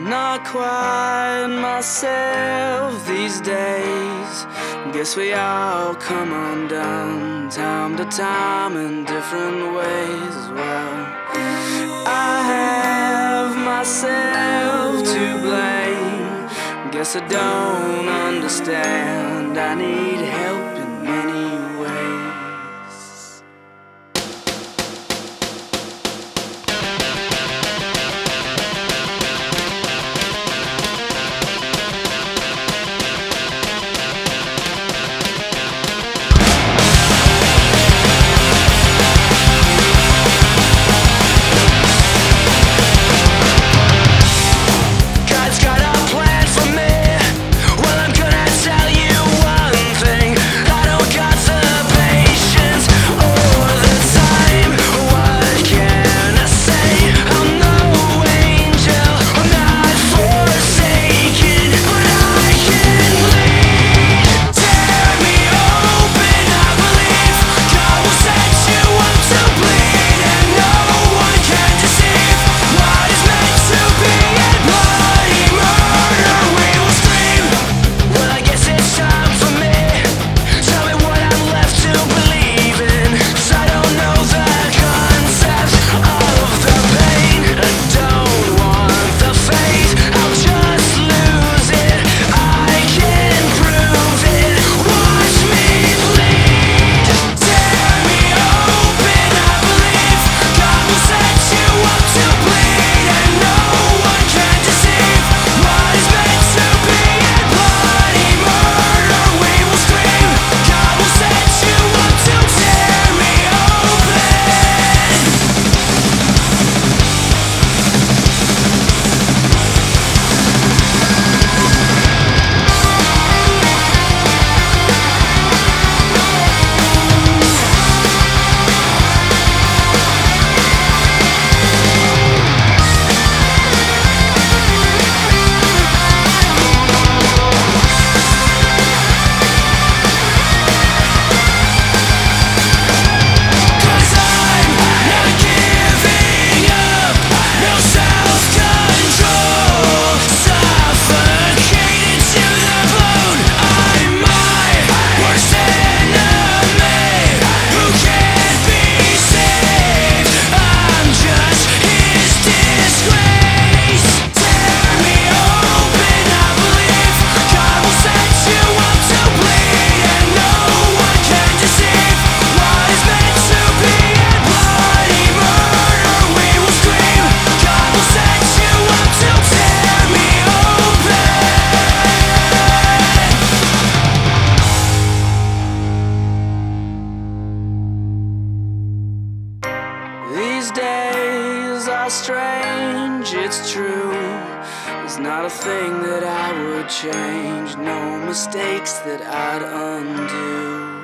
Not quite myself these days. Guess we all come undone time to time in different ways as well. I have myself to blame. Guess I don't understand. I need help in many ways. These days are strange, it's true. There's not a thing that I would change, no mistakes that I'd undo.